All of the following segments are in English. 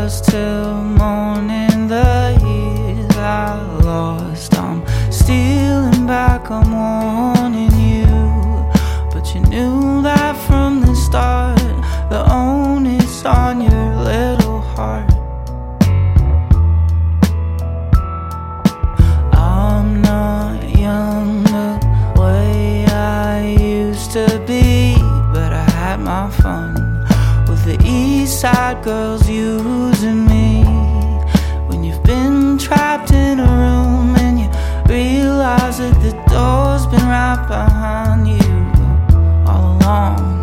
hours till morning. The years I lost, I'm stealing back, I'm warning you. But you knew that from the start, the onus on your little heart. I'm not young the way I used to be, but I had my fun with the east side girls using me. When you've been trapped in a room and you realize that the door's been right behind you all along.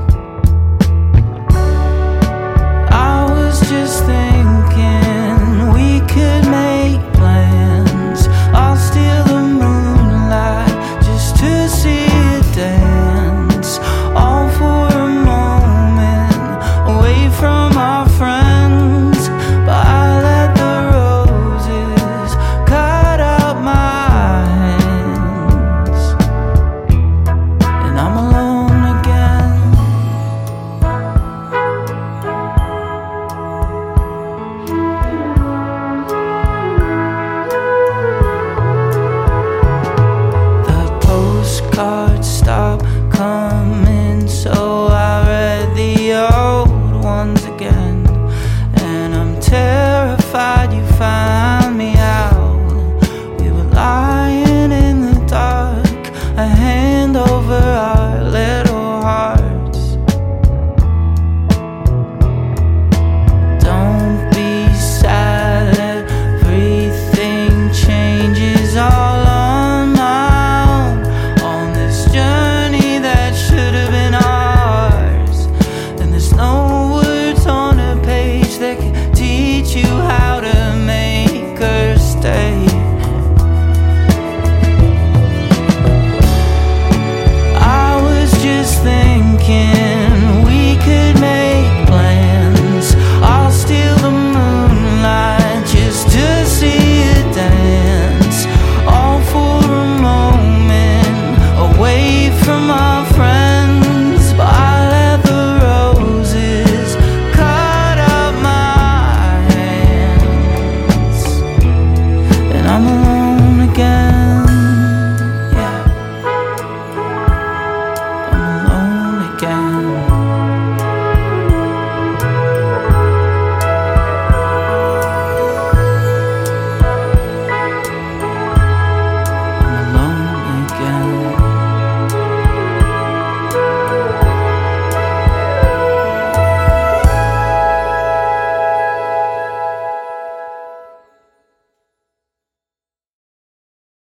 I was just thinking we could make plans. I'll steal the moonlight just to see it dance, all for a moment away from our friends. But I let the roses cut out my hands, and I'm alone again. The postcards stopped coming, so I read the old ones again. And I'm terrified you found me out. We were lying in the dark, a hand over our little hearts. Don't be sad, everything changes all on my own, on this journey that should have been ours. And there's no words on a page that can